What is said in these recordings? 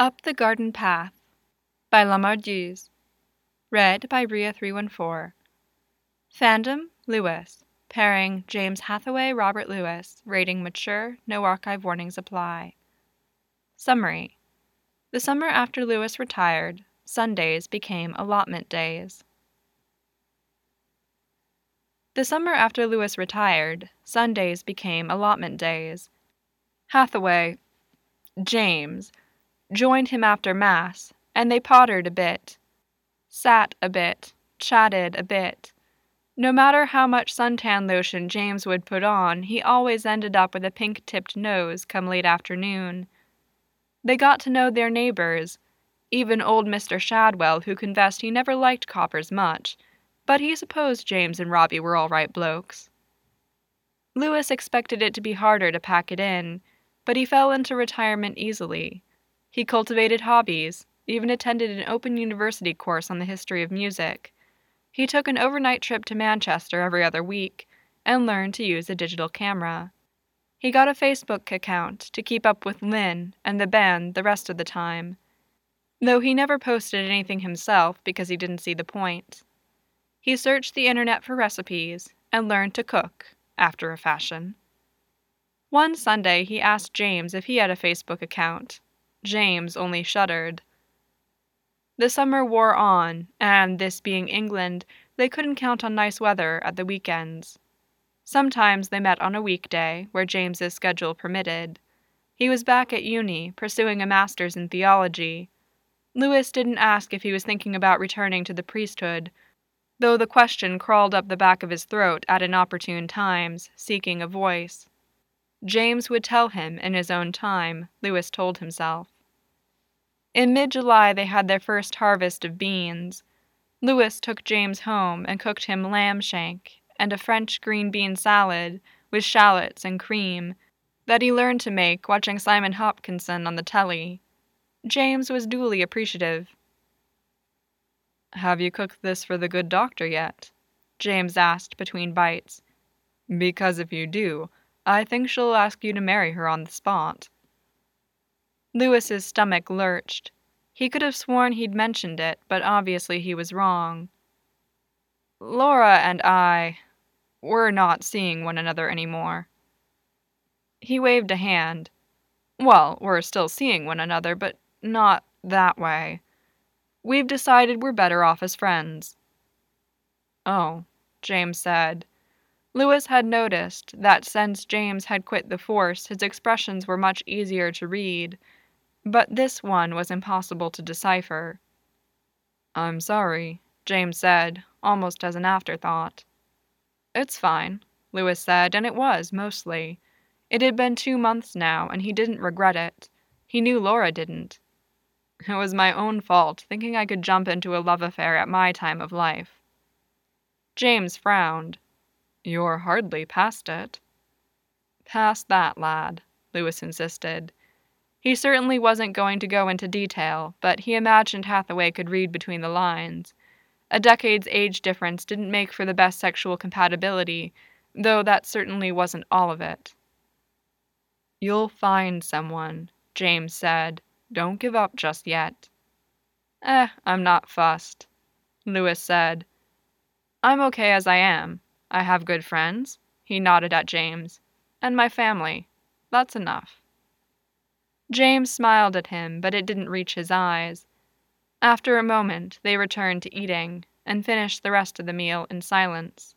Up the Garden Path by Lamardeuse. Read by Ria314. Fandom, Lewis. Pairing James Hathaway, Robert Lewis. Rating mature, no archive warnings apply. Summary. The summer after Lewis retired, Sundays became allotment days. The summer after Lewis retired, Sundays became allotment days. Hathaway, James, joined him after Mass, and they pottered a bit, sat a bit, chatted a bit. No matter how much suntan lotion James would put on, he always ended up with a pink-tipped nose come late afternoon. They got to know their neighbors, even old Mr. Shadwell, who confessed he never liked coppers much, but he supposed James and Robbie were all right blokes. Lewis expected it to be harder to pack it in, but he fell into retirement easily. He cultivated hobbies, even attended an open university course on the history of music. He took an overnight trip to Manchester every other week, and learned to use a digital camera. He got a Facebook account to keep up with Lynn and the band the rest of the time, though he never posted anything himself because he didn't see the point. He searched the internet for recipes, and learned to cook, after a fashion. One Sunday he asked James if he had a Facebook account. James only shuddered. The summer wore on, and, this being England, they couldn't count on nice weather at the weekends. Sometimes they met on a weekday, where James's schedule permitted. He was back at uni, pursuing a master's in theology. Lewis didn't ask if he was thinking about returning to the priesthood, though the question crawled up the back of his throat at inopportune times, seeking a voice. James would tell him in his own time, Lewis told himself. In mid-July they had their first harvest of beans. Lewis took James home and cooked him lamb shank and a French green bean salad with shallots and cream that he learned to make watching Simon Hopkinson on the telly. James was duly appreciative. "Have you cooked this for the good doctor yet?" James asked between bites. "Because if you do, I think she'll ask you to marry her on the spot." Lewis's stomach lurched. He could have sworn he'd mentioned it, but obviously he was wrong. "Laura and we're not seeing one another anymore." He waved a hand. "Well, we're still seeing one another, but not that way. We've decided we're better off as friends." "Oh," James said. Lewis had noticed that since James had quit the force, his expressions were much easier to read, but this one was impossible to decipher. "I'm sorry," James said, almost as an afterthought. "It's fine," Lewis said, and it was, mostly. It had been 2 months now, and he didn't regret it. He knew Laura didn't. "It was my own fault, thinking I could jump into a love affair at my time of life." James frowned. "You're hardly past it." "Past that, lad," Lewis insisted. He certainly wasn't going to go into detail, but he imagined Hathaway could read between the lines. A decade's age difference didn't make for the best sexual compatibility, though that certainly wasn't all of it. "You'll find someone," James said. "Don't give up just yet." I'm not fussed," Lewis said. "I'm okay as I am. I have good friends," he nodded at James, "and my family. That's enough." James smiled at him, but it didn't reach his eyes. After a moment, they returned to eating, and finished the rest of the meal in silence.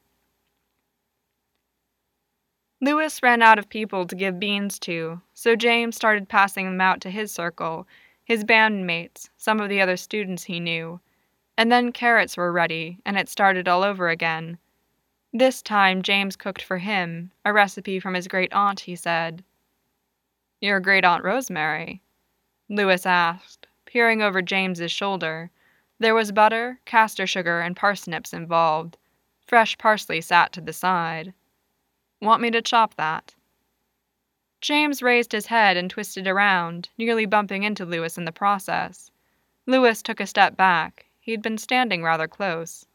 Lewis ran out of people to give beans to, so James started passing them out to his circle, his bandmates, some of the other students he knew. And then carrots were ready, and it started all over again. This time James cooked for him, a recipe from his great-aunt, he said. "Your great-aunt Rosemary?" Lewis asked, peering over James's shoulder. There was butter, castor sugar, and parsnips involved. Fresh parsley sat to the side. "Want me to chop that?" James raised his head and twisted around, nearly bumping into Lewis in the process. Lewis took a step back. He'd been standing rather close.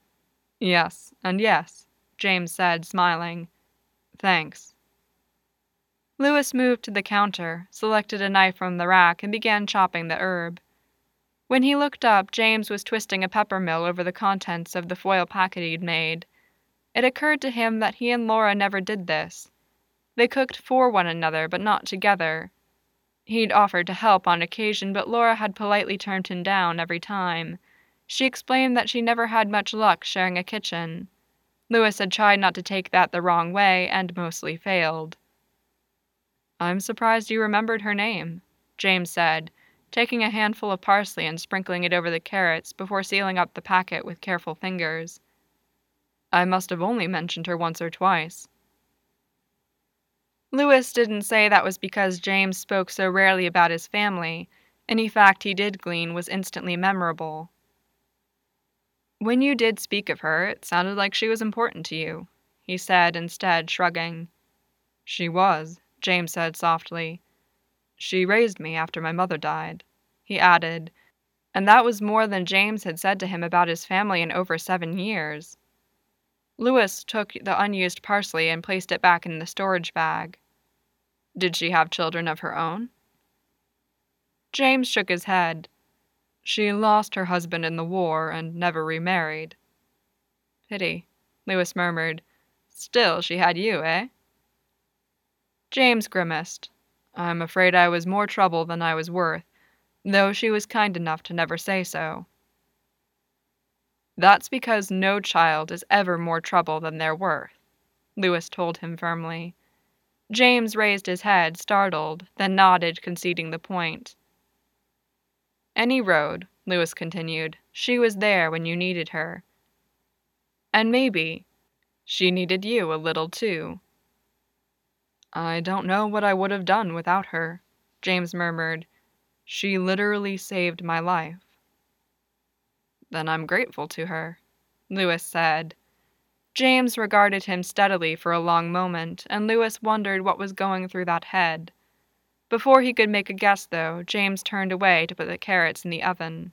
"Yes, and yes," James said, smiling. "Thanks." Louis moved to the counter, selected a knife from the rack, and began chopping the herb. When he looked up, James was twisting a peppermill over the contents of the foil packet he'd made. It occurred to him that he and Laura never did this. They cooked for one another, but not together. He'd offered to help on occasion, but Laura had politely turned him down every time. She explained that she never had much luck sharing a kitchen. Louis had tried not to take that the wrong way, and mostly failed. "I'm surprised you remembered her name," James said, taking a handful of parsley and sprinkling it over the carrots before sealing up the packet with careful fingers. "I must have only mentioned her once or twice." Louis didn't say that was because James spoke so rarely about his family. Any fact he did glean was instantly memorable. "When you did speak of her, it sounded like she was important to you," he said instead, shrugging. "She was," James said softly. "She raised me after my mother died," he added, and that was more than James had said to him about his family in over 7 years. Louis took the unused parsley and placed it back in the storage bag. "Did she have children of her own?" James shook his head. "She lost her husband in the war and never remarried." "Pity," Louis murmured. "Still, she had you, eh?" James grimaced. "I'm afraid I was more trouble than I was worth, though she was kind enough to never say so." "That's because no child is ever more trouble than they're worth," Louis told him firmly. James raised his head, startled, then nodded, conceding the point. "Any road," Louis continued, "she was there when you needed her. And maybe she needed you a little, too." "I don't know what I would have done without her," James murmured. "She literally saved my life." "Then I'm grateful to her," Louis said. James regarded him steadily for a long moment, and Louis wondered what was going through that head. Before he could make a guess, though, James turned away to put the carrots in the oven.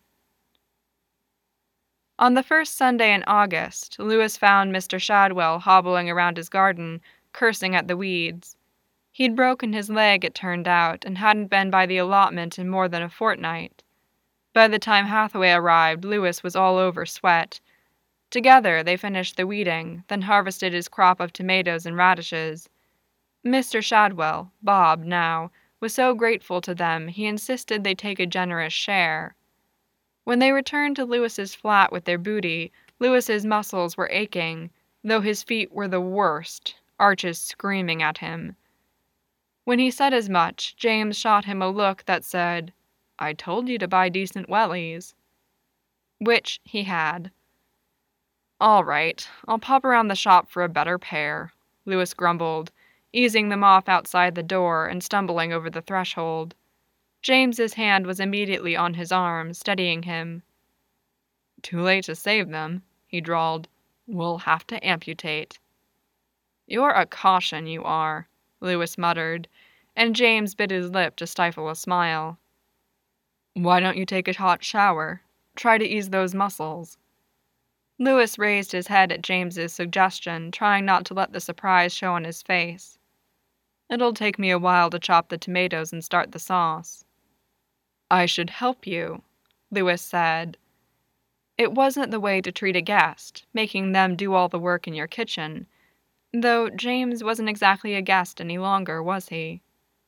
On the first Sunday in August, Louis found Mr. Shadwell hobbling around his garden, cursing at the weeds. He'd broken his leg, it turned out, and hadn't been by the allotment in more than a fortnight. By the time Hathaway arrived, Louis was all over sweat. Together, they finished the weeding, then harvested his crop of tomatoes and radishes. Mr. Shadwell, Bob now, was so grateful to them he insisted they take a generous share. When they returned to Louis's flat with their booty, Louis's muscles were aching, though his feet were the worst, Arches screaming at him. When he said as much, James shot him a look that said, "I told you to buy decent wellies." Which he had. "All right, I'll pop around the shop for a better pair," Louis grumbled, easing them off outside the door and stumbling over the threshold. James's hand was immediately on his arm, steadying him. "Too late to save them," he drawled. "We'll have to amputate." "You're a caution, you are," Louis muttered, and James bit his lip to stifle a smile. "Why don't you take a hot shower? Try to ease those muscles." Louis raised his head at James's suggestion, trying not to let the surprise show on his face. "It'll take me a while to chop the tomatoes and start the sauce." "I should help you," Louis said. It wasn't the way to treat a guest, making them do all the work in your kitchen, though James wasn't exactly a guest any longer, was he?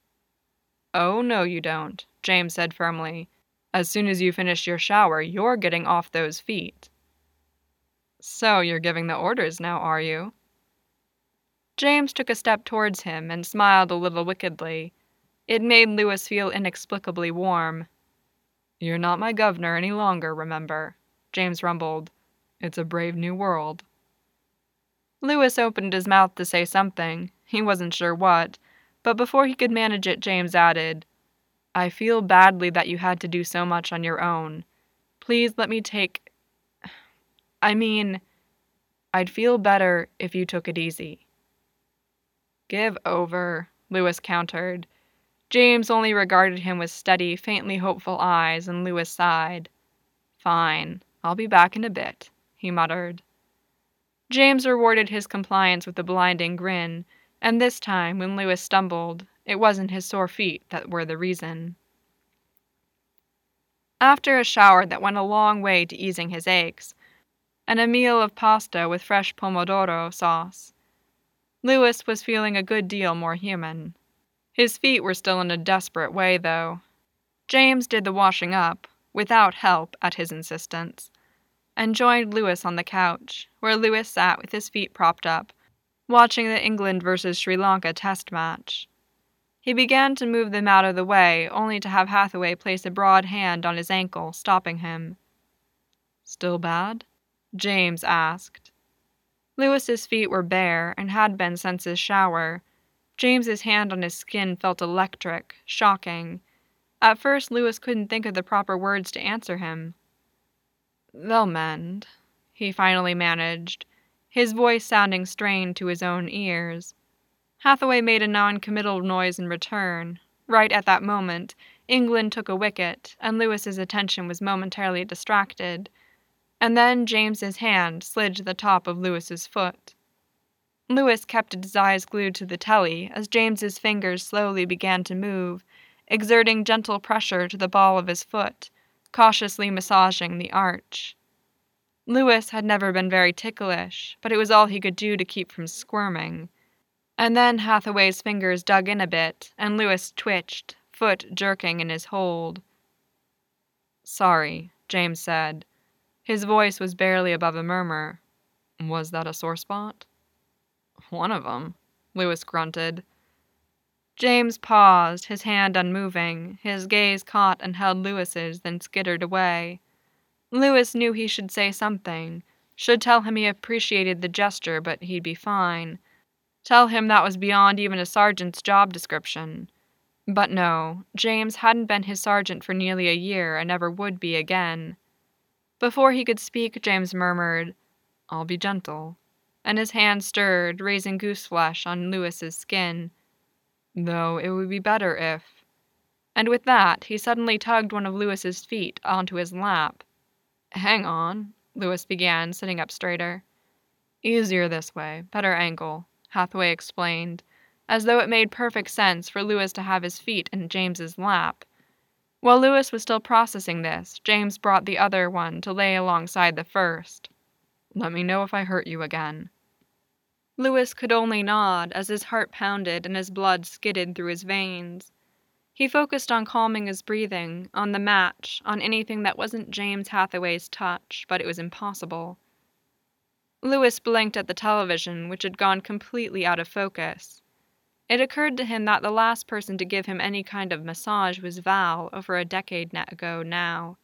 "Oh, no, you don't," James said firmly. "As soon as you finish your shower, you're getting off those feet." "So you're giving the orders now, are you?" James took a step towards him and smiled a little wickedly. It made Louis feel inexplicably warm. "You're not my governor any longer, remember," James rumbled. "It's a brave new world." Louis opened his mouth to say something. He wasn't sure what, but before he could manage it, James added, "I feel badly that you had to do so much on your own. Please let me take... I'd feel better if you took it easy." "Give over," Louis countered. James only regarded him with steady, faintly hopeful eyes, and Louis sighed. "Fine, I'll be back in a bit," he muttered. James rewarded his compliance with a blinding grin, and this time, when Louis stumbled, It wasn't his sore feet that were the reason. After a shower that went a long way to easing his aches, and a meal of pasta with fresh pomodoro sauce, Louis was feeling a good deal more human. His feet were still in a desperate way, though. James did the washing up, without help at his insistence, and joined Louis on the couch, where Louis sat with his feet propped up, watching the England versus Sri Lanka test match. He began to move them out of the way, only to have Hathaway place a broad hand on his ankle, stopping him. "Still bad?" James asked. Louis's feet were bare, and had been since his shower. James's hand on his skin felt electric, shocking. At first, Louis couldn't think of the proper words to answer him. "They'll mend," he finally managed, his voice sounding strained to his own ears. Hathaway made a non-committal noise in return. Right at that moment, England took a wicket, and Louis's attention was momentarily distracted. And then James's hand slid to the top of Louis's foot. Louis kept his eyes glued to the telly as James's fingers slowly began to move, exerting gentle pressure to the ball of his foot, cautiously massaging the arch. Louis had never been very ticklish, but it was all he could do to keep from squirming. And then Hathaway's fingers dug in a bit, and Louis twitched, foot jerking in his hold. "Sorry," James said. His voice was barely above a murmur. "Was that a sore spot?" "One of 'em," Louis grunted. James paused, his hand unmoving. His gaze caught and held Louis's, then skittered away. Louis knew he should say something, should tell him he appreciated the gesture, but he'd be fine. Tell him that was beyond even a sergeant's job description. But no, James hadn't been his sergeant for nearly a year and never would be again. Before he could speak, James murmured, "I'll be gentle," and his hand stirred, raising gooseflesh on Louis's skin. "Though it would be better if—" And with that, he suddenly tugged one of Louis's feet onto his lap. "Hang on," Louis began, sitting up straighter. "Easier this way, better ankle," Hathaway explained, as though it made perfect sense for Louis to have his feet in James's lap. While Louis was still processing this, James brought the other one to lay alongside the first. "Let me know if I hurt you again." Louis could only nod as his heart pounded and his blood skidded through his veins. He focused on calming his breathing, on the match, on anything that wasn't James Hathaway's touch, but it was impossible. Louis blinked at the television, which had gone completely out of focus. It occurred to him that the last person to give him any kind of massage was Val over a decade ago now.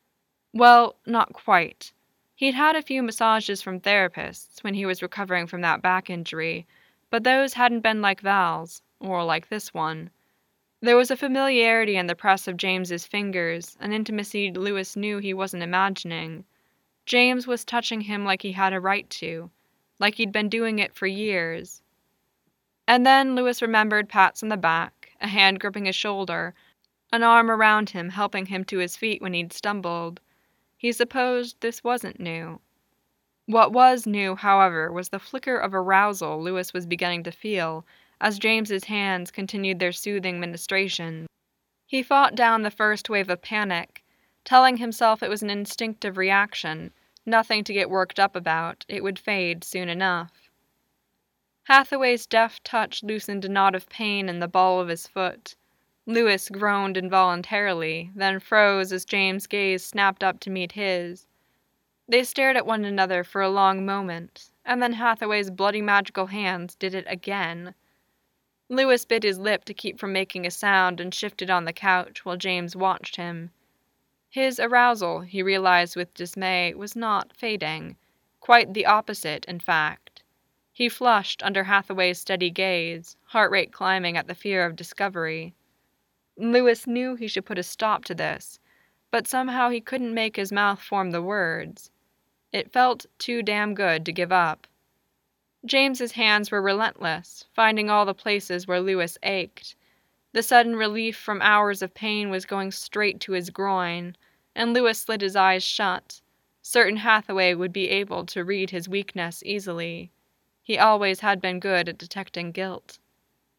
Well, not quite. He'd had a few massages from therapists when he was recovering from that back injury, but those hadn't been like Val's, or like this one. There was a familiarity in the press of James's fingers, an intimacy Louis knew he wasn't imagining. James was touching him like he had a right to, like he'd been doing it for years. And then Louis remembered pats on the back, a hand gripping his shoulder, an arm around him helping him to his feet when he'd stumbled. He supposed this wasn't new. What was new, however, was the flicker of arousal Louis was beginning to feel as James's hands continued their soothing ministration. He fought down the first wave of panic, telling himself it was an instinctive reaction, nothing to get worked up about, it would fade soon enough. Hathaway's deft touch loosened a knot of pain in the ball of his foot. Louis groaned involuntarily, then froze as James' gaze snapped up to meet his. They stared at one another for a long moment, and then Hathaway's bloody magical hands did it again. Louis bit his lip to keep from making a sound and shifted on the couch while James watched him. His arousal, he realized with dismay, was not fading. Quite the opposite, in fact. He flushed under Hathaway's steady gaze, heart rate climbing at the fear of discovery. Louis knew he should put a stop to this, but somehow he couldn't make his mouth form the words. It felt too damn good to give up. James's hands were relentless, finding all the places where Louis ached. The sudden relief from hours of pain was going straight to his groin, and Louis slid his eyes shut, certain Hathaway would be able to read his weakness easily. He always had been good at detecting guilt.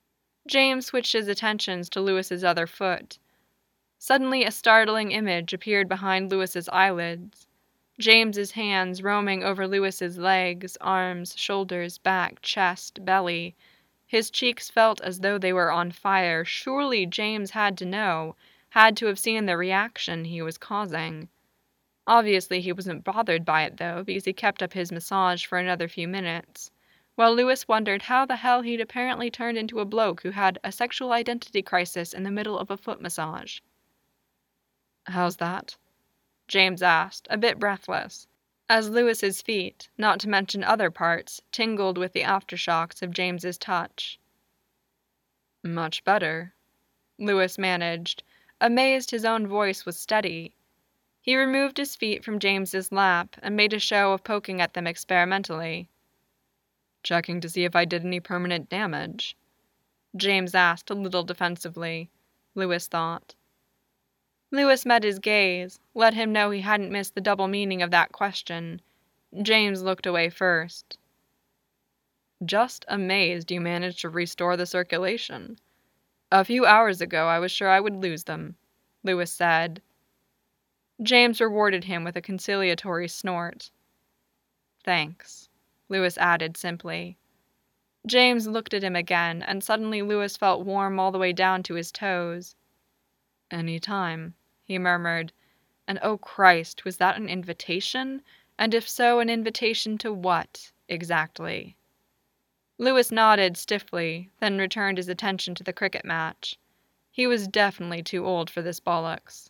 James switched his attentions to Lewis's other foot. Suddenly a startling image appeared behind Lewis's eyelids. James's hands roaming over Lewis's legs, arms, shoulders, back, chest, belly. His cheeks felt as though they were on fire. Surely James had to know, had to have seen the reaction he was causing. Obviously he wasn't bothered by it, though, because he kept up his massage for another few minutes, while Lewis wondered how the hell he'd apparently turned into a bloke who had a sexual identity crisis in the middle of a foot massage. "How's that?" James asked, a bit breathless, as Lewis's feet, not to mention other parts, tingled with the aftershocks of James's touch. "Much better," Lewis managed, amazed his own voice was steady. He removed his feet from James's lap and made a show of poking at them experimentally. "Checking to see if I did any permanent damage?" James asked a little defensively, Lewis thought. Lewis met his gaze, let him know he hadn't missed the double meaning of that question. James looked away first. "Just amazed you managed to restore the circulation. A few hours ago I was sure I would lose them," Lewis said. James rewarded him with a conciliatory snort. "Thanks," Lewis added simply. James looked at him again, and suddenly Lewis felt warm all the way down to his toes. "Any time," he murmured, and oh Christ, was that an invitation? And if so, an invitation to what, exactly? Lewis nodded stiffly, then returned his attention to the cricket match. He was definitely too old for this bollocks.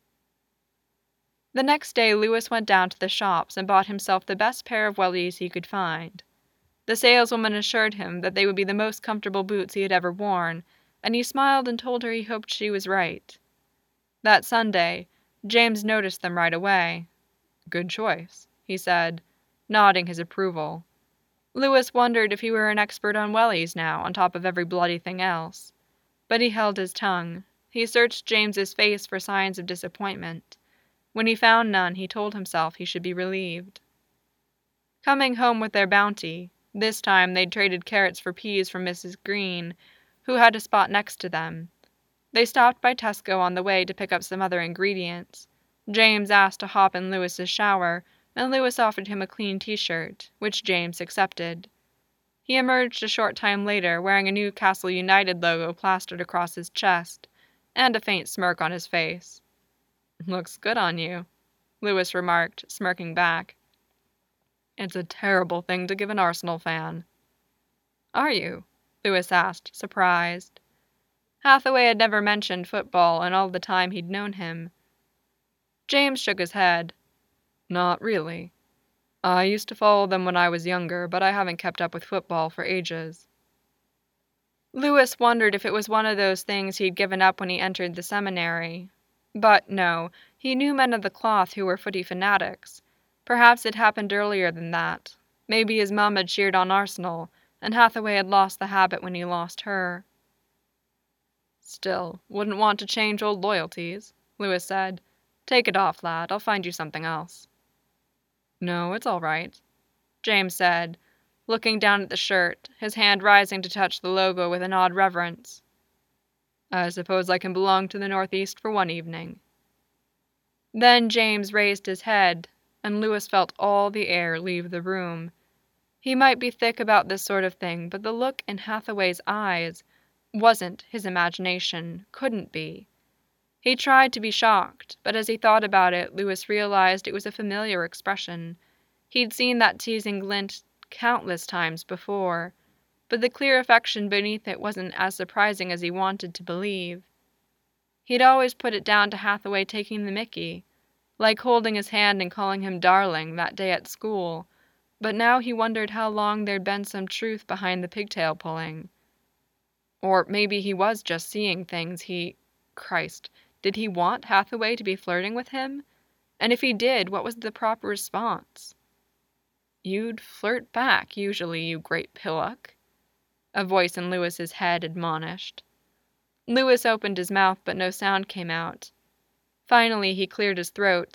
The next day Lewis went down to the shops and bought himself the best pair of wellies he could find. The saleswoman assured him that they would be the most comfortable boots he had ever worn, and he smiled and told her he hoped she was right. That Sunday, James noticed them right away. "Good choice," he said, nodding his approval. Lewis wondered if he were an expert on wellies now, on top of every bloody thing else. But he held his tongue. He searched James's face for signs of disappointment. When he found none, he told himself he should be relieved. Coming home with their bounty, this time they'd traded carrots for peas from Mrs. Green, who had a spot next to them. They stopped by Tesco on the way to pick up some other ingredients. James asked to hop in Lewis's shower, and Lewis offered him a clean t-shirt, which James accepted. He emerged a short time later wearing a Newcastle United logo plastered across his chest, and a faint smirk on his face. "Looks good on you," Lewis remarked, smirking back. "It's a terrible thing to give an Arsenal fan." "Are you?" Lewis asked, surprised. Hathaway had never mentioned football in all the time he'd known him. James shook his head. "Not really. I used to follow them when I was younger, but I haven't kept up with football for ages." Lewis wondered if it was one of those things he'd given up when he entered the seminary. But no, he knew men of the cloth who were footy fanatics. Perhaps it happened earlier than that. Maybe his mum had cheered on Arsenal, and Hathaway had lost the habit when he lost her. "Still, wouldn't want to change old loyalties," Lewis said. "Take it off, lad. I'll find you something else." "No, it's all right," James said, looking down at the shirt, his hand rising to touch the logo with an odd reverence. "I suppose I can belong to the Northeast for one evening." Then James raised his head, and Lewis felt all the air leave the room. He might be thick about this sort of thing, but the look in Hathaway's eyes wasn't his imagination, couldn't be. He tried to be shocked, but as he thought about it, Lewis realized it was a familiar expression. He'd seen that teasing glint countless times before, but the clear affection beneath it wasn't as surprising as he wanted to believe. He'd always put it down to Hathaway taking the mickey, like holding his hand and calling him darling that day at school, but now he wondered how long there'd been some truth behind the pigtail pulling. Or maybe he was just seeing things Christ, did he want Hathaway to be flirting with him? And if he did, what was the proper response? "You'd flirt back, usually, you great pillock," a voice in Lewis's head admonished. Lewis opened his mouth, but no sound came out. Finally, he cleared his throat.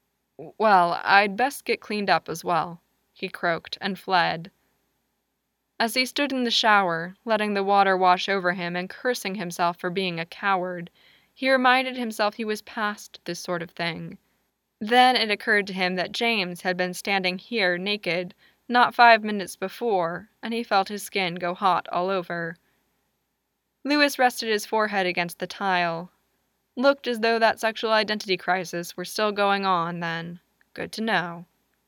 "Well, I'd best get cleaned up as well," he croaked, and fled. As he stood in the shower, letting the water wash over him and cursing himself for being a coward, he reminded himself he was past this sort of thing. Then it occurred to him that James had been standing here naked not 5 minutes before, and he felt his skin go hot all over. Lewis rested his forehead against the tile. Looked as though that sexual identity crisis were still going on, then. Good to know.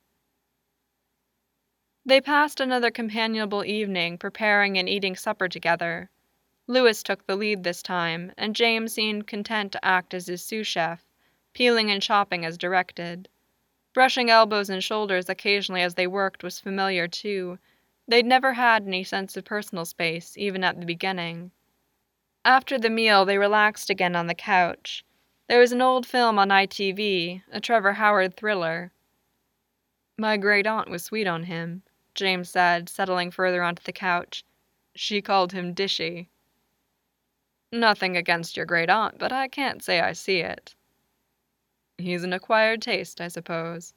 They passed another companionable evening preparing and eating supper together. Lewis took the lead this time, and James seemed content to act as his sous chef, peeling and chopping as directed. Brushing elbows and shoulders occasionally as they worked was familiar, too. They'd never had any sense of personal space, even at the beginning. After the meal, they relaxed again on the couch. There was an old film on ITV, a Trevor Howard thriller. My great-aunt was sweet on him, James said, settling further onto the couch. She called him Dishy. Nothing against your great-aunt, but I can't say I see it. He's an acquired taste, I suppose.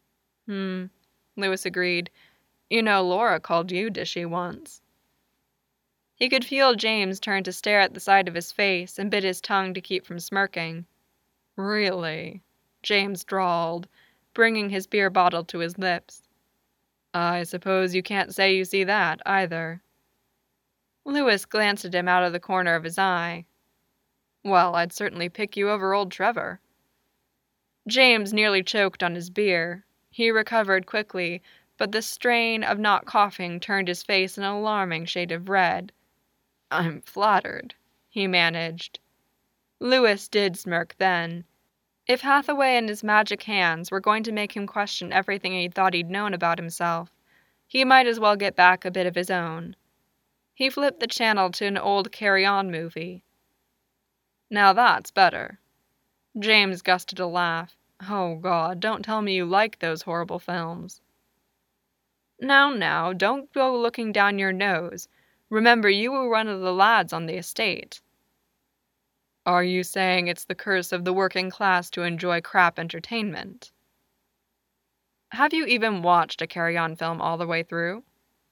Lewis agreed. You know, Laura called you Dishy once. He could feel James turn to stare at the side of his face and bit his tongue to keep from smirking. Really? James drawled, bringing his beer bottle to his lips. I suppose you can't say you see that, either. Lewis glanced at him out of the corner of his eye. Well, I'd certainly pick you over old Trevor. James nearly choked on his beer. He recovered quickly, but the strain of not coughing turned his face an alarming shade of red. I'm flattered, he managed. Lewis did smirk then. If Hathaway and his magic hands were going to make him question everything he thought he'd known about himself, he might as well get back a bit of his own. He flipped the channel to an old Carry On movie. Now that's better. James gusted a laugh. Oh, God, don't tell me you like those horrible films. Now, don't go looking down your nose. Remember, you were one of the lads on the estate. Are you saying it's the curse of the working class to enjoy crap entertainment? Have you even watched a Carry On film all the way through?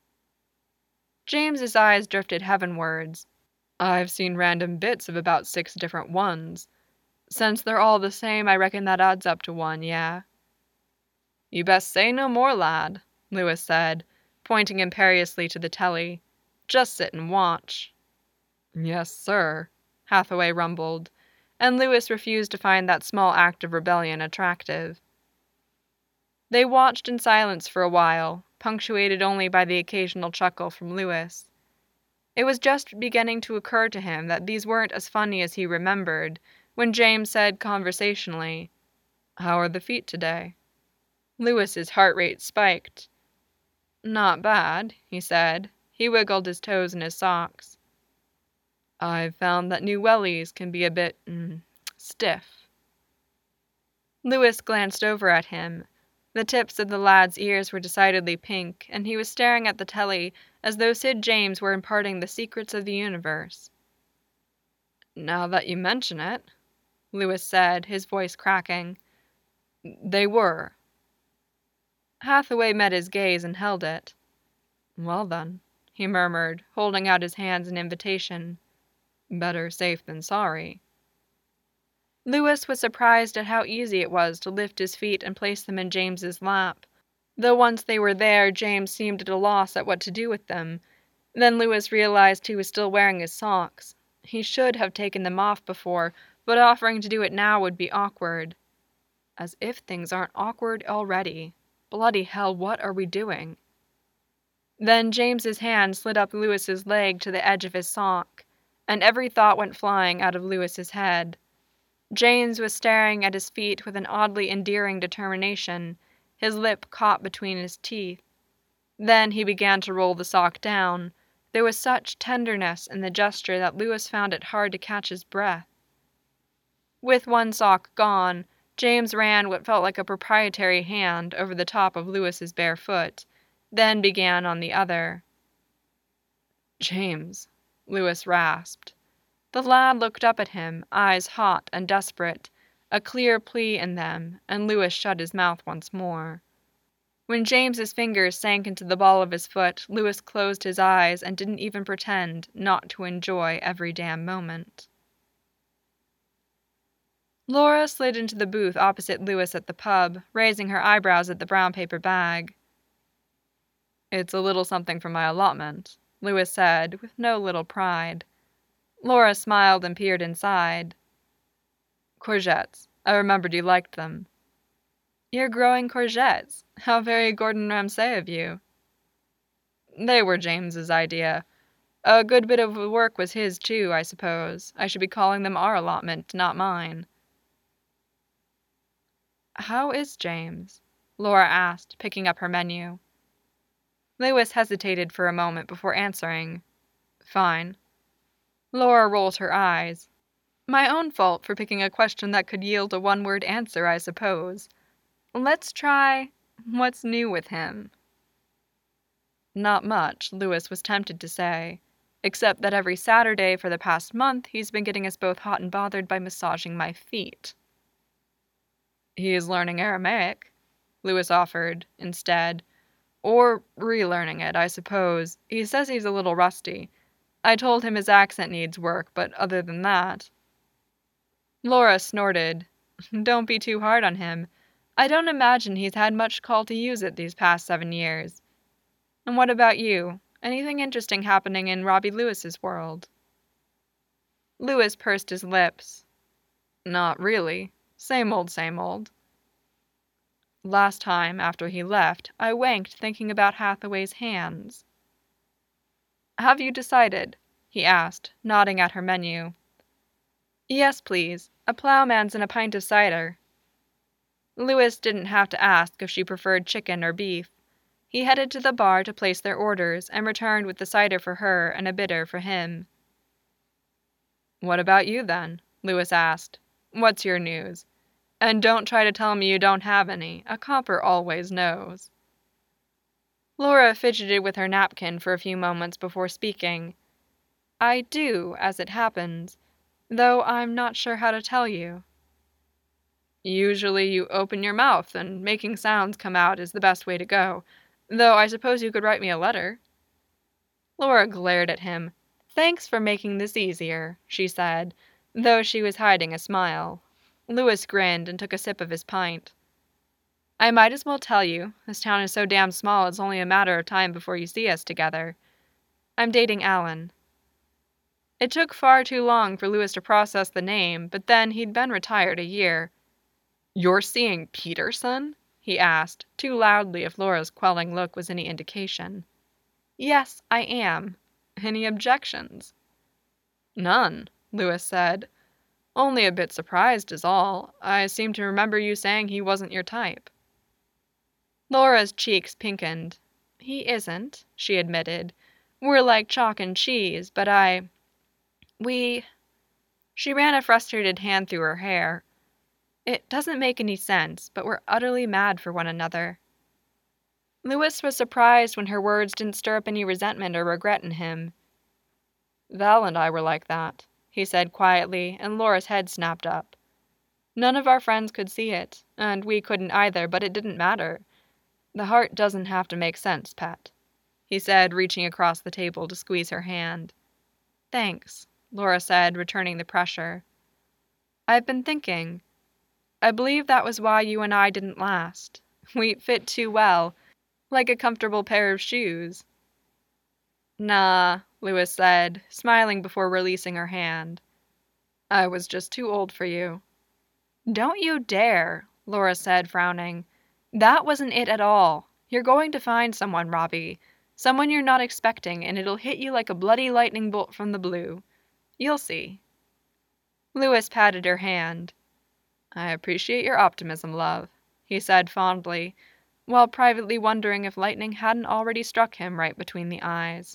James's eyes drifted heavenwards. I've seen random bits of about 6 different ones. Since they're all the same, I reckon that adds up to one, yeah. You best say no more, lad, Lewis said, pointing imperiously to the telly. Just sit and watch. Yes, sir, Hathaway rumbled, and Lewis refused to find that small act of rebellion attractive. They watched in silence for a while, punctuated only by the occasional chuckle from Lewis. It was just beginning to occur to him that these weren't as funny as he remembered, when James said conversationally, How are the feet today? Lewis's heart rate spiked. Not bad, he said. He wiggled his toes in his socks. I've found that new wellies can be a bit, stiff. Lewis glanced over at him. The tips of the lad's ears were decidedly pink, and he was staring at the telly as though Sid James were imparting the secrets of the universe. Now that you mention it, Lewis said, his voice cracking. They were. Hathaway met his gaze and held it. Well then, he murmured, holding out his hands in invitation. Better safe than sorry. Lewis was surprised at how easy it was to lift his feet and place them in James's lap. Though once they were there, James seemed at a loss at what to do with them. Then Lewis realized he was still wearing his socks. He should have taken them off before, but offering to do it now would be awkward. As if things aren't awkward already. Bloody hell, what are we doing? Then James's hand slid up Lewis's leg to the edge of his sock, and every thought went flying out of Lewis's head. James was staring at his feet with an oddly endearing determination, his lip caught between his teeth. Then he began to roll the sock down. There was such tenderness in the gesture that Lewis found it hard to catch his breath. With one sock gone, James ran what felt like a proprietary hand over the top of Lewis's bare foot, then began on the other. James, Lewis rasped. The lad looked up at him, eyes hot and desperate, a clear plea in them, and Lewis shut his mouth once more. When James's fingers sank into the ball of his foot, Louis closed his eyes and didn't even pretend not to enjoy every damn moment. Laura slid into the booth opposite Louis at the pub, raising her eyebrows at the brown paper bag. "It's a little something for my allotment," Louis said, with no little pride. Laura smiled and peered inside. "Courgettes. I remembered you liked them." "You're growing courgettes. How very Gordon Ramsay of you." "They were James's idea. A good bit of the work was his, too, I suppose. I should be calling them our allotment, not mine." "How is James?" Laura asked, picking up her menu. Louis hesitated for a moment before answering. "Fine." Laura rolled her eyes. "My own fault for picking a question that could yield a one-word answer, I suppose. Let's try, what's new with him?" "Not much," Louis was tempted to say, "except that every Saturday for the past month he's been getting us both hot and bothered by massaging my feet." "He is learning Aramaic," Louis offered, instead. "Or relearning it, I suppose. He says he's a little rusty. I told him his accent needs work, but other than that—" Laura snorted. "Don't be too hard on him. I don't imagine he's had much call to use it these past 7 years. And what about you? Anything interesting happening in Robbie Lewis's world?" Louis pursed his lips. "Not really. Same old, same old." "Last time, after he left, I wanked thinking about Hathaway's hands." "Have you decided?" he asked, nodding at her menu. "Yes, please. A ploughman's and a pint of cider." Louis didn't have to ask if she preferred chicken or beef. He headed to the bar to place their orders and returned with the cider for her and a bitter for him. "What about you, then?" Louis asked. "What's your news? And don't try to tell me you don't have any. A copper always knows." Laura fidgeted with her napkin for a few moments before speaking. "I do, as it happens, though I'm not sure how to tell you." "Usually you open your mouth, and making sounds come out is the best way to go, though I suppose you could write me a letter." Laura glared at him. "Thanks for making this easier," she said, though she was hiding a smile. Louis grinned and took a sip of his pint. "I might as well tell you, this town is so damn small it's only a matter of time before you see us together. I'm dating Alan." It took far too long for Louis to process the name, but then he'd been retired a year. "You're seeing Peterson?" he asked, too loudly if Laura's quelling look was any indication. "Yes, I am. Any objections?" "None," Louis said. "Only a bit surprised is all. I seem to remember you saying he wasn't your type." Laura's cheeks pinkened. "He isn't," she admitted. "We're like chalk and cheese, but we—" She ran a frustrated hand through her hair. "It doesn't make any sense, but we're utterly mad for one another." Louis was surprised when her words didn't stir up any resentment or regret in him. "Val and I were like that," he said quietly, and Laura's head snapped up. "None of our friends could see it, and we couldn't either, but it didn't matter. The heart doesn't have to make sense, Pet," he said, reaching across the table to squeeze her hand. "Thanks," Laura said, returning the pressure. "I've been thinking. I believe that was why you and I didn't last. We fit too well, like a comfortable pair of shoes." "Nah," Louis said, smiling before releasing her hand. "I was just too old for you." "Don't you dare," Laura said, frowning. "That wasn't it at all. You're going to find someone, Robbie. Someone you're not expecting, and it'll hit you like a bloody lightning bolt from the blue. You'll see." Louis patted her hand. "I appreciate your optimism, love," he said fondly, while privately wondering if lightning hadn't already struck him right between the eyes.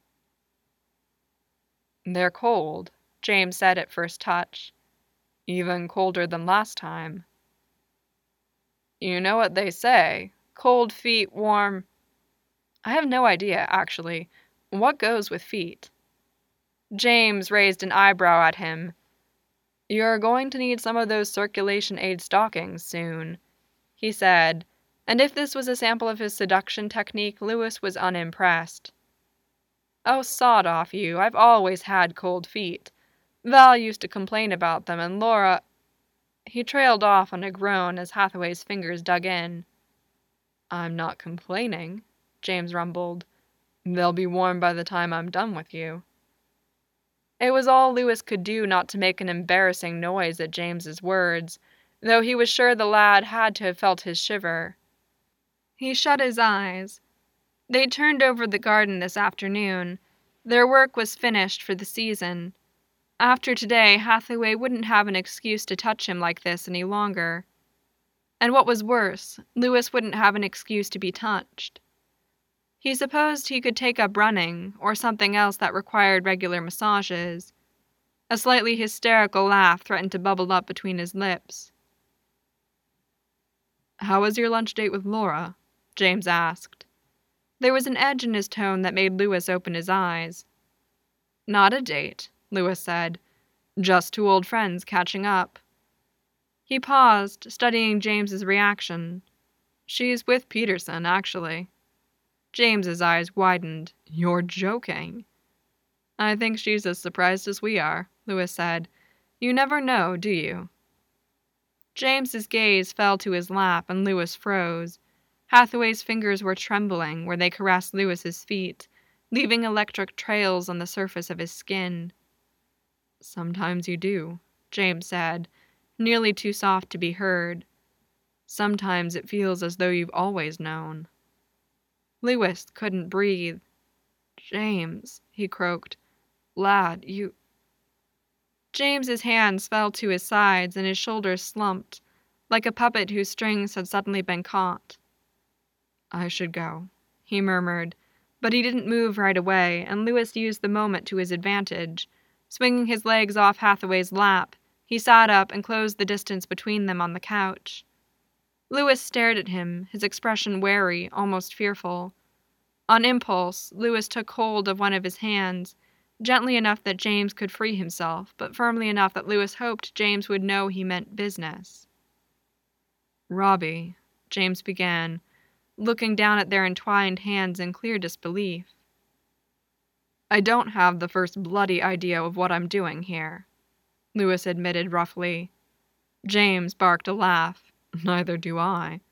"They're cold," James said at first touch. "Even colder than last time." "You know what they say, cold feet, warm—" "I have no idea, actually. What goes with feet?" James raised an eyebrow at him. "You're going to need some of those circulation aid stockings soon," he said, And if this was a sample of his seduction technique, Lewis was unimpressed. "Oh, sod off you, I've always had cold feet. Val used to complain about them, and Laura—" He trailed off on a groan as Hathaway's fingers dug in. "I'm not complaining," James rumbled. "They'll be warm by the time I'm done with you." It was all Lewis could do not to make an embarrassing noise at James's words, though he was sure the lad had to have felt his shiver. He shut his eyes. They turned over the garden this afternoon. Their work was finished for the season. After today, Hathaway wouldn't have an excuse to touch him like this any longer. And what was worse, Lewis wouldn't have an excuse to be touched. He supposed he could take up running, or something else that required regular massages. A slightly hysterical laugh threatened to bubble up between his lips. "How was your lunch date with Laura?" James asked. There was an edge in his tone that made Lewis open his eyes. "Not a date," Lewis said. "Just two old friends catching up." He paused, studying James's reaction. "She's with Peterson, actually." James's eyes widened. "You're joking." "I think she's as surprised as we are," Lewis said. "You never know, do you?" James's gaze fell to his lap, and Lewis froze. Hathaway's fingers were trembling where they caressed Lewis's feet, leaving electric trails on the surface of his skin. "Sometimes you do," James said, nearly too soft to be heard. "Sometimes it feels as though you've always known." Lewis couldn't breathe. "James," he croaked. "Lad, you—" James's hands fell to his sides and his shoulders slumped, like a puppet whose strings had suddenly been caught. "I should go," he murmured, but he didn't move right away, and Lewis used the moment to his advantage. Swinging his legs off Hathaway's lap, he sat up and closed the distance between them on the couch. Lewis stared at him, his expression wary, almost fearful. On impulse, Lewis took hold of one of his hands, gently enough that James could free himself, but firmly enough that Lewis hoped James would know he meant business. "Robbie," James began, looking down at their entwined hands in clear disbelief. "I don't have the first bloody idea of what I'm doing here," Lewis admitted roughly. James barked a laugh. "Neither do I.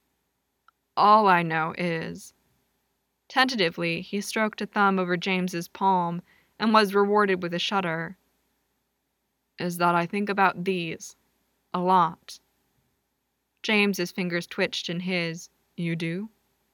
All I know is—" Tentatively, he stroked a thumb over James's palm and was rewarded with a shudder. "Is that I think about these. A lot." James's fingers twitched in his. "You do?"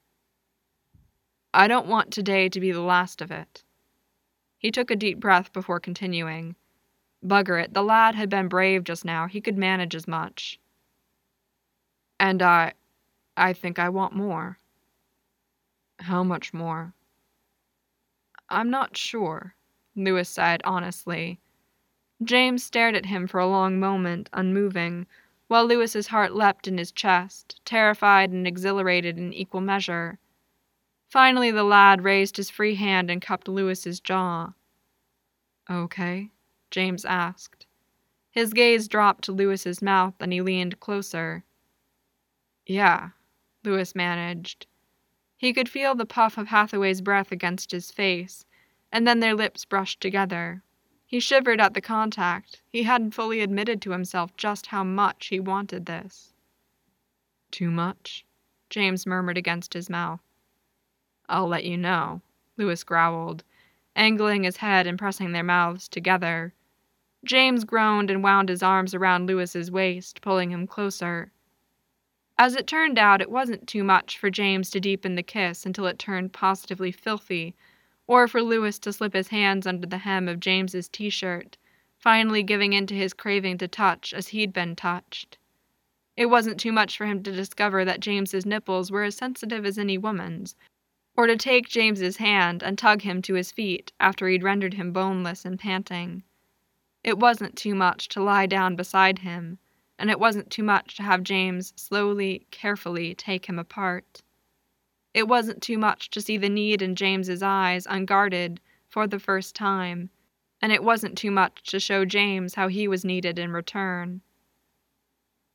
"I don't want today to be the last of it." He took a deep breath before continuing. Bugger it, the lad had been brave just now, he could manage as much. "And I think I want more." "How much more?" "I'm not sure," Lewis said honestly. James stared at him for a long moment, unmoving, while Lewis's heart leapt in his chest, terrified and exhilarated in equal measure. Finally the lad raised his free hand and cupped Lewis's jaw. "Okay?" James asked. His gaze dropped to Lewis's mouth and he leaned closer. "Yeah," Lewis managed. He could feel the puff of Hathaway's breath against his face, and then their lips brushed together. He shivered at the contact. He hadn't fully admitted to himself just how much he wanted this. "Too much?" James murmured against his mouth. "I'll let you know," Lewis growled, angling his head and pressing their mouths together. James groaned and wound his arms around Lewis's waist, pulling him closer. As it turned out, it wasn't too much for James to deepen the kiss until it turned positively filthy, or for Lewis to slip his hands under the hem of James's t-shirt, finally giving in to his craving to touch as he'd been touched. It wasn't too much for him to discover that James's nipples were as sensitive as any woman's, or to take James's hand and tug him to his feet after he'd rendered him boneless and panting. It wasn't too much to lie down beside him, and it wasn't too much to have James slowly, carefully take him apart. It wasn't too much to see the need in James's eyes unguarded for the first time, and it wasn't too much to show James how he was needed in return.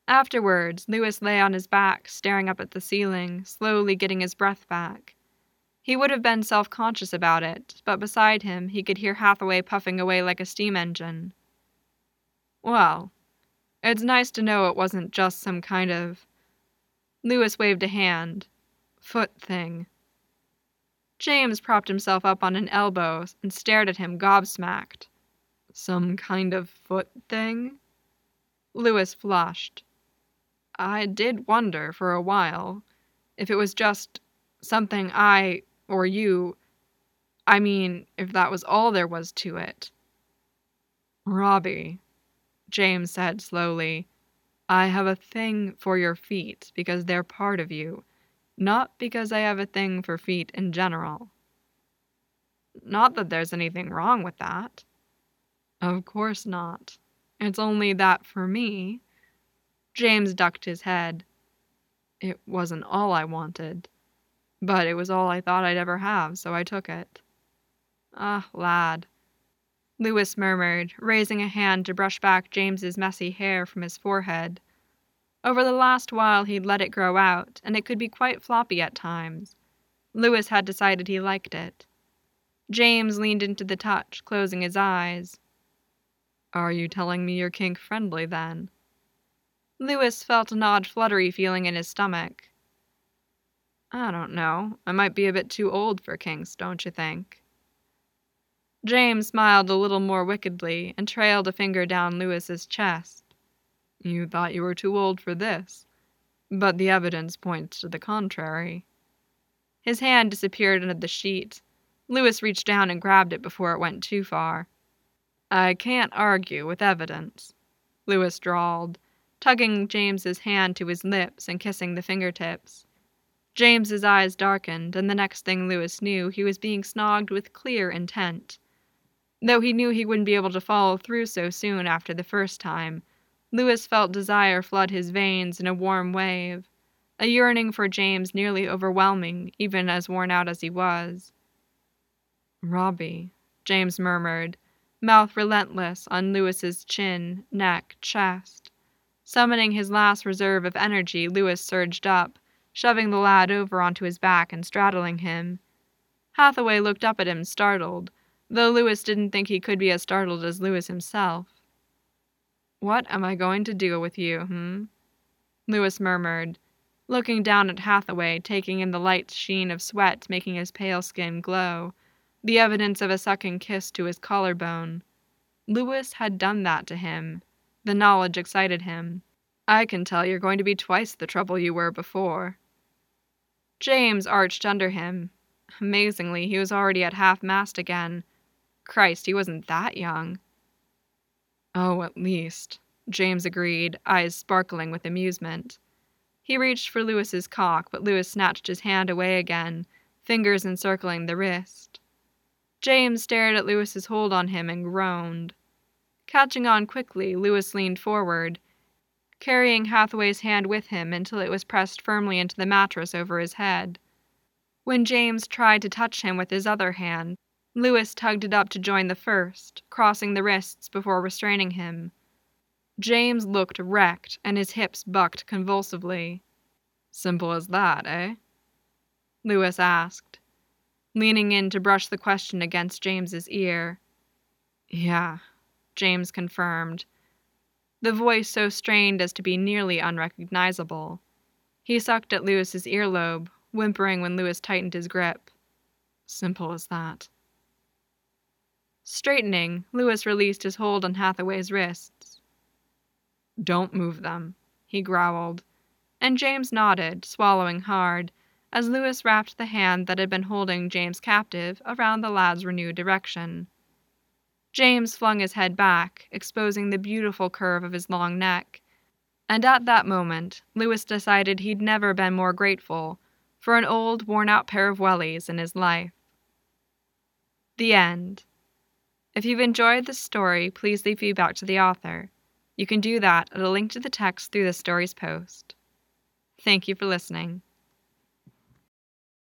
Afterwards, Lewis lay on his back, staring up at the ceiling, slowly getting his breath back. He would have been self-conscious about it, but beside him he could hear Hathaway puffing away like a steam engine. Well, it's nice to know it wasn't just some kind of... Lewis waved a hand. Foot thing. James propped himself up on an elbow and stared at him gobsmacked. Some kind of foot thing? Lewis flushed. I did wonder for a while if it was just something or you, if that was all there was to it. Robbie, James said slowly, I have a thing for your feet because they're part of you, not because I have a thing for feet in general. Not that there's anything wrong with that. Of course not. It's only that for me... James ducked his head. It wasn't all I wanted, but it was all I thought I'd ever have, so I took it. Ah, lad, Lewis murmured, raising a hand to brush back James's messy hair from his forehead. Over the last while he'd let it grow out, and it could be quite floppy at times. Lewis had decided he liked it. James leaned into the touch, closing his eyes. Are you telling me you're kink-friendly, then? Lewis felt an odd fluttery feeling in his stomach. I don't know. I might be a bit too old for kinks, don't you think? James smiled a little more wickedly and trailed a finger down Lewis's chest. You thought you were too old for this, but the evidence points to the contrary. His hand disappeared under the sheet. Lewis reached down and grabbed it before it went too far. I can't argue with evidence, Lewis drawled, tugging James's hand to his lips and kissing the fingertips. James's eyes darkened, and the next thing Lewis knew, he was being snogged with clear intent. Though he knew he wouldn't be able to follow through so soon after the first time, Lewis felt desire flood his veins in a warm wave, a yearning for James nearly overwhelming, even as worn out as he was. Robbie, James murmured, mouth relentless on Lewis's chin, neck, chest. Summoning his last reserve of energy, Lewis surged up, shoving the lad over onto his back and straddling him. Hathaway looked up at him, startled, though Lewis didn't think he could be as startled as Lewis himself. What am I going to do with you, Lewis murmured, looking down at Hathaway, taking in the light sheen of sweat making his pale skin glow, the evidence of a sucking kiss to his collarbone. Lewis had done that to him. The knowledge excited him. I can tell you're going to be twice the trouble you were before. James arched under him. Amazingly, he was already at half-mast again. Christ, he wasn't that young. Oh, at least, James agreed, eyes sparkling with amusement. He reached for Lewis's cock, but Lewis snatched his hand away again, fingers encircling the wrist. James stared at Lewis's hold on him and groaned. Catching on quickly, Lewis leaned forward, carrying Hathaway's hand with him until it was pressed firmly into the mattress over his head. When James tried to touch him with his other hand, Lewis tugged it up to join the first, crossing the wrists before restraining him. James looked wrecked, and his hips bucked convulsively. Simple as that, eh? Lewis asked, leaning in to brush the question against James's ear. Yeah, James confirmed, the voice so strained as to be nearly unrecognizable. He sucked at Lewis's earlobe, whimpering when Lewis tightened his grip. Simple as that. Straightening, Lewis released his hold on Hathaway's wrists. Don't move them, he growled, and James nodded, swallowing hard, as Lewis wrapped the hand that had been holding James captive around the lad's renewed erection. James flung his head back, exposing the beautiful curve of his long neck, and at that moment, Lewis decided he'd never been more grateful for an old, worn-out pair of wellies in his life. The end. If you've enjoyed this story, please leave feedback to the author. You can do that at a link to the text through the story's post. Thank you for listening.